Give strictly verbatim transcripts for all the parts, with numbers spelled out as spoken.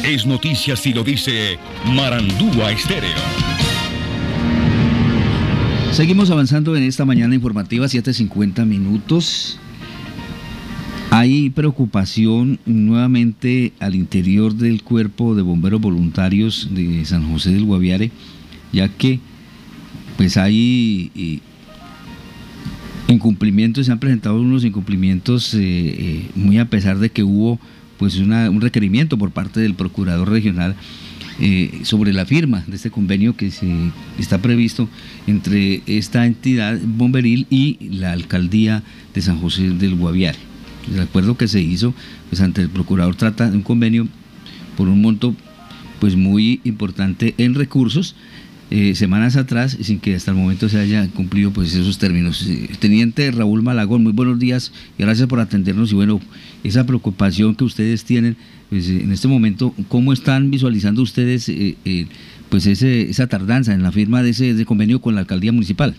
Es noticia si lo dice Marandúa Estéreo. Seguimos avanzando en esta mañana informativa, siete cincuenta minutos. Hay preocupación nuevamente al interior del Cuerpo de Bomberos Voluntarios de San José del Guaviare, ya que pues hay eh, incumplimientos, se han presentado unos incumplimientos eh, eh, muy a pesar de que hubo pues una, un requerimiento por parte del Procurador Regional eh, sobre la firma de este convenio que se está previsto entre esta entidad bomberil y la Alcaldía de San José del Guaviare. El acuerdo que se hizo pues ante el Procurador trata de un convenio por un monto pues muy importante en recursos, eh, semanas atrás, sin que hasta el momento se haya cumplido pues esos términos. Eh, Teniente Raúl Malagón, muy buenos días y gracias por atendernos. Y bueno, esa preocupación que ustedes tienen pues, en este momento, ¿cómo están visualizando ustedes eh, eh, pues ese, esa tardanza en la firma de ese, de ese convenio con la Alcaldía Municipal?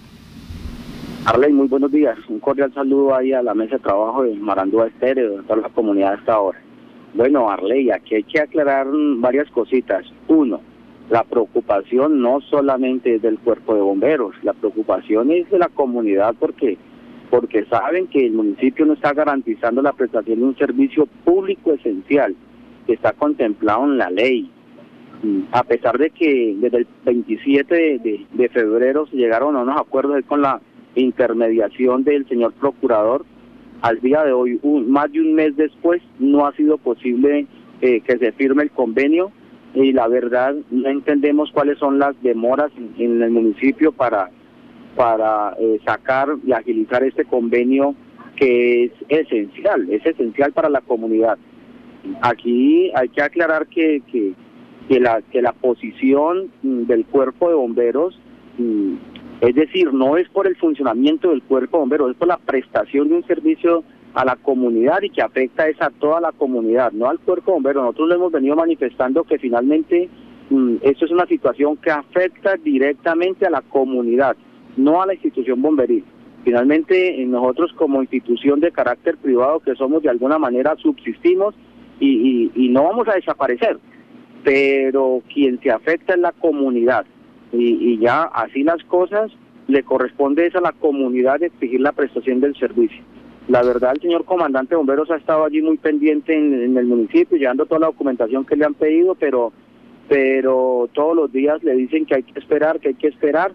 Arley, muy buenos días. Un cordial saludo ahí a la mesa de trabajo de Marandúa Estéreo, de toda la comunidad hasta ahora. Bueno, Arley, aquí hay que aclarar varias cositas. Uno, la preocupación no solamente es del Cuerpo de Bomberos, la preocupación es de la comunidad porque, porque saben que el municipio no está garantizando la prestación de un servicio público esencial que está contemplado en la ley. A pesar de que desde el veintisiete de, de, de febrero se llegaron a unos acuerdos con la intermediación del señor Procurador, al día de hoy, un, más de un mes después, no ha sido posible eh, que se firme el convenio y la verdad no entendemos cuáles son las demoras en, en el municipio para, para eh, sacar y agilizar este convenio que es esencial, es esencial para la comunidad. Aquí hay que aclarar que, que, que, la, que la posición del Cuerpo de Bomberos, es decir, no es por el funcionamiento del Cuerpo de Bomberos, es por la prestación de un servicio a la comunidad y que afecta es a toda la comunidad, no al Cuerpo de Bomberos. Nosotros lo hemos venido manifestando que finalmente mmm, esto es una situación que afecta directamente a la comunidad, no a la institución bomberil. Finalmente nosotros como institución de carácter privado que somos, de alguna manera subsistimos y, y, y no vamos a desaparecer, pero quien se afecta es la comunidad. Y, y ya así las cosas, le corresponde es a la comunidad exigir la prestación del servicio. La verdad, el señor comandante de bomberos ha estado allí muy pendiente en, en el municipio, llevando toda la documentación que le han pedido, pero pero todos los días le dicen que hay que esperar, que hay que esperar.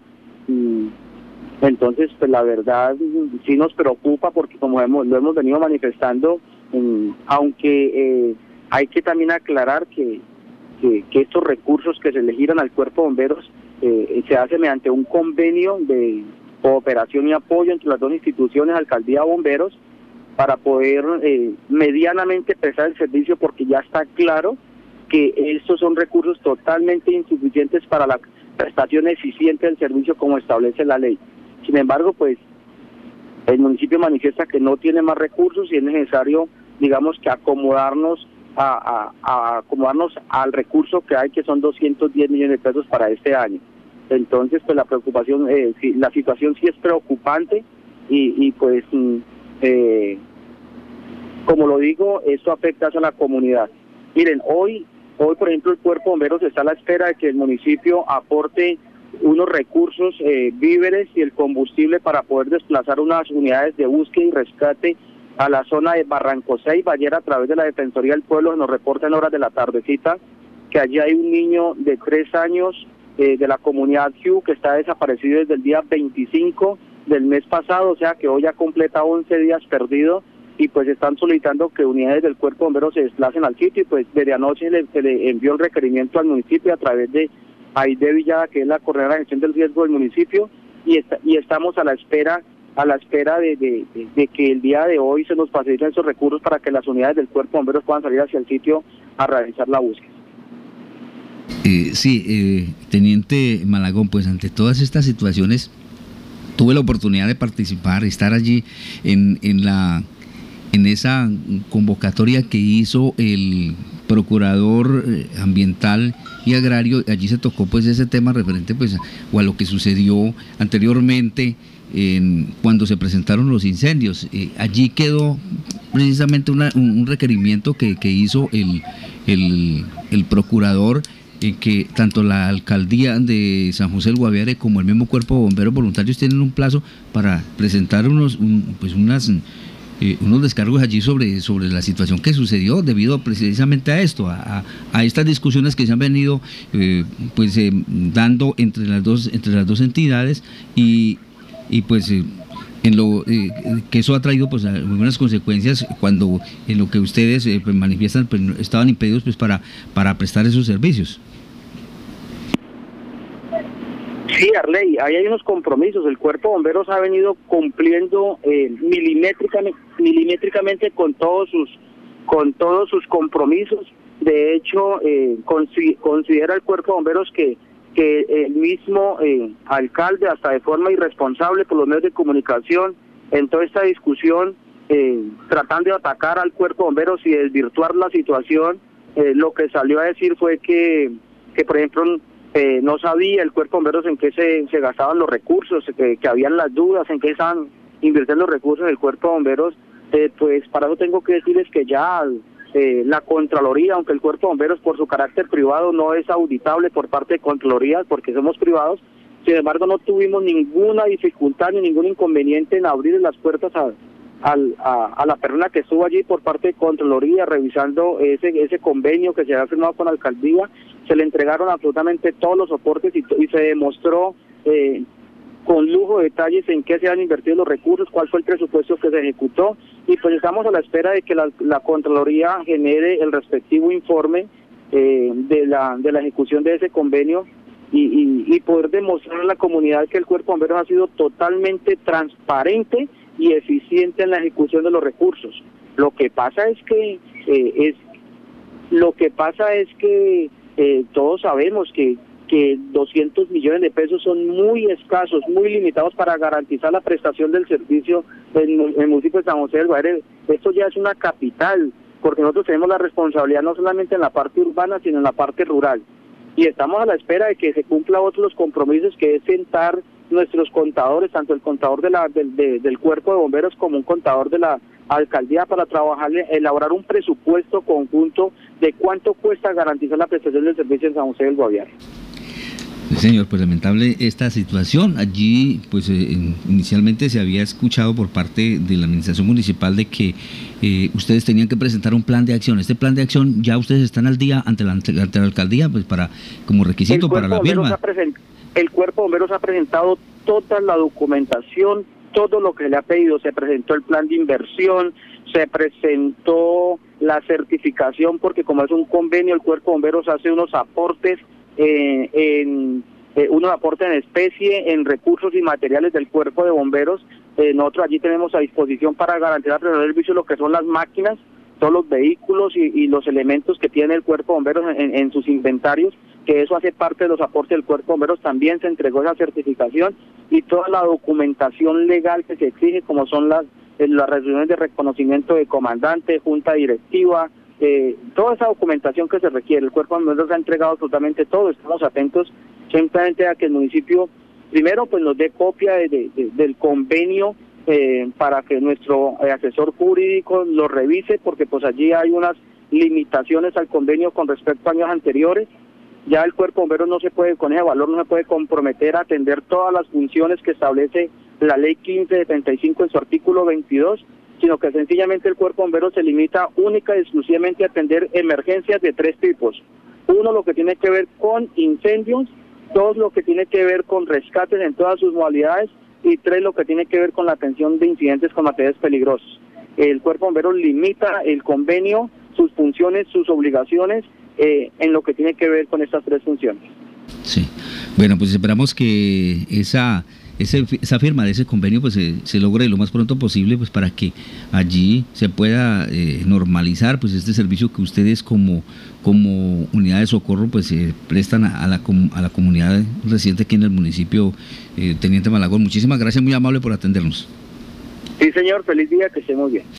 Entonces, pues la verdad sí nos preocupa porque como hemos, lo hemos venido manifestando, aunque eh, hay que también aclarar que, que, que estos recursos que se le giran al Cuerpo de Bomberos Eh, se hace mediante un convenio de cooperación y apoyo entre las dos instituciones, Alcaldía y Bomberos, para poder eh, medianamente prestar el servicio, porque ya está claro que estos son recursos totalmente insuficientes para la prestación eficiente del servicio como establece la ley. Sin embargo, pues el municipio manifiesta que no tiene más recursos y es necesario, digamos, que acomodarnos A, a, a acomodarnos al recurso que hay, que son doscientos diez millones de pesos para este año. Entonces, pues la preocupación, eh, sí, la situación sí es preocupante y, y pues, eh, como lo digo, esto afecta a la comunidad. Miren, hoy, hoy por ejemplo, el Cuerpo de Bomberos está a la espera de que el municipio aporte unos recursos, eh, víveres y el combustible para poder desplazar unas unidades de búsqueda y rescate a la zona de Barrancosé y Ballera a través de la Defensoría del Pueblo. Nos reporta en horas de la tardecita que allí hay un niño de tres años eh, de la comunidad Q que está desaparecido desde el día veinticinco del mes pasado, o sea que hoy ya completa once días perdido y pues están solicitando que unidades del Cuerpo de Bomberos se desplacen al sitio y pues desde anoche le, se le envió el requerimiento al municipio a través de Aide Villada, que es la coordinadora de gestión del riesgo del municipio, y, está, y estamos a la espera a la espera de, de, de, de que el día de hoy se nos faciliten esos recursos para que las unidades del Cuerpo de Bomberos puedan salir hacia el sitio a realizar la búsqueda. Eh, sí, eh, Teniente Malagón, pues ante todas estas situaciones tuve la oportunidad de participar, estar allí en, en, la, en esa convocatoria que hizo el Procurador Ambiental y Agrario. Allí se tocó pues ese tema referente pues o a lo que sucedió anteriormente en, cuando se presentaron los incendios. Eh, allí quedó precisamente una, un, un requerimiento que, que hizo el, el, el procurador, en que tanto la alcaldía de San José del Guaviare como el mismo cuerpo de bomberos voluntarios tienen un plazo para presentar unos, un, pues unas, eh, unos descargos allí sobre, sobre la situación que sucedió debido precisamente a esto, a, a estas discusiones que se han venido eh, pues eh, dando entre las dos, entre las dos entidades y, y pues eh, en lo eh, que eso ha traído pues algunas consecuencias cuando en lo que ustedes eh, pues, manifiestan pues, estaban impedidos pues para, para prestar esos servicios. Sí, Arley, ahí hay unos compromisos. El Cuerpo de Bomberos ha venido cumpliendo eh, milimétricamente, milimétricamente con todos sus con todos sus compromisos. De hecho, eh, considera el Cuerpo de Bomberos que que el mismo eh, alcalde, hasta de forma irresponsable por los medios de comunicación, en toda esta discusión, eh, tratando de atacar al Cuerpo de Bomberos y desvirtuar la situación, eh, lo que salió a decir fue que, que por ejemplo, eh, no sabía el Cuerpo de Bomberos en qué se, se gastaban los recursos, que, que habían las dudas, en qué estaban invirtiendo los recursos del Cuerpo de Bomberos. Eh, pues para eso tengo que decirles que ya eh, la Contraloría, aunque el Cuerpo de Bomberos por su carácter privado no es auditable por parte de Contraloría porque somos privados, sin embargo no tuvimos ninguna dificultad ni ningún inconveniente en abrir las puertas a, a, a, a la persona que estuvo allí por parte de Contraloría revisando ese ese convenio que se había firmado con la alcaldía. Se le entregaron absolutamente todos los soportes y, y se demostró eh, con lujo de detalles en qué se han invertido los recursos, cuál fue el presupuesto que se ejecutó, y pues estamos a la espera de que la, la Contraloría genere el respectivo informe eh, de la de la ejecución de ese convenio y, y, y poder demostrar a la comunidad que el Cuerpo de Bomberos ha sido totalmente transparente y eficiente en la ejecución de los recursos. Lo que pasa es que eh, es lo que pasa es que eh, todos sabemos que que doscientos millones de pesos son muy escasos, muy limitados para garantizar la prestación del servicio en, en el municipio de San José del Guaviare. Esto ya es una capital, porque nosotros tenemos la responsabilidad no solamente en la parte urbana, sino en la parte rural. Y estamos a la espera de que se cumpla otros los compromisos, que es sentar nuestros contadores, tanto el contador de la, del, de, del Cuerpo de Bomberos como un contador de la alcaldía, para trabajar, elaborar un presupuesto conjunto de cuánto cuesta garantizar la prestación del servicio en San José del Guaviare. Sí, señor, pues lamentable esta situación. Allí, pues eh, inicialmente se había escuchado por parte de la administración municipal de que eh, ustedes tenían que presentar un plan de acción. Este plan de acción, ya ustedes están al día ante la, ante la alcaldía, pues para como requisito para la firma. El Cuerpo de Bomberos ha presentado toda la documentación, todo lo que le ha pedido. Se presentó el plan de inversión, se presentó la certificación, porque como es un convenio, el Cuerpo de Bomberos hace unos aportes Eh, en eh, unos aportes en especie, en recursos y materiales del Cuerpo de Bomberos. Eh, nosotros allí tenemos a disposición para garantizar el servicio lo que son las máquinas, todos los vehículos y, y los elementos que tiene el Cuerpo de Bomberos en, en sus inventarios, que eso hace parte de los aportes del Cuerpo de Bomberos. También se entregó esa certificación y toda la documentación legal que se exige, como son las, las resoluciones de reconocimiento de comandante, junta directiva, Eh, toda esa documentación que se requiere. El Cuerpo de Bomberos ha entregado absolutamente todo. Estamos atentos simplemente a que el municipio primero pues nos dé copia de, de, de, del convenio eh, para que nuestro eh, asesor jurídico lo revise, porque pues allí hay unas limitaciones al convenio con respecto a años anteriores. Ya el Cuerpo de Bomberos no se puede, con ese valor no se puede comprometer a atender todas las funciones que establece la ley quince de treinta y cinco en su artículo veintidós, sino que sencillamente el Cuerpo de Bomberos se limita única y exclusivamente a atender emergencias de tres tipos. Uno, lo que tiene que ver con incendios; dos, lo que tiene que ver con rescates en todas sus modalidades; y tres, lo que tiene que ver con la atención de incidentes con materiales peligrosos. El Cuerpo de Bomberos limita el convenio, sus funciones, sus obligaciones, eh, en lo que tiene que ver con estas tres funciones. Sí, bueno, pues esperamos que esa... Ese, esa firma de ese convenio pues se, se logre lo más pronto posible, pues para que allí se pueda eh, normalizar pues este servicio que ustedes como como unidad de socorro pues eh, prestan a, a la a la comunidad residente aquí en el municipio eh, Teniente Malagón. Muchísimas gracias, muy amable por atendernos. Sí, señor, feliz día, que esté muy bien.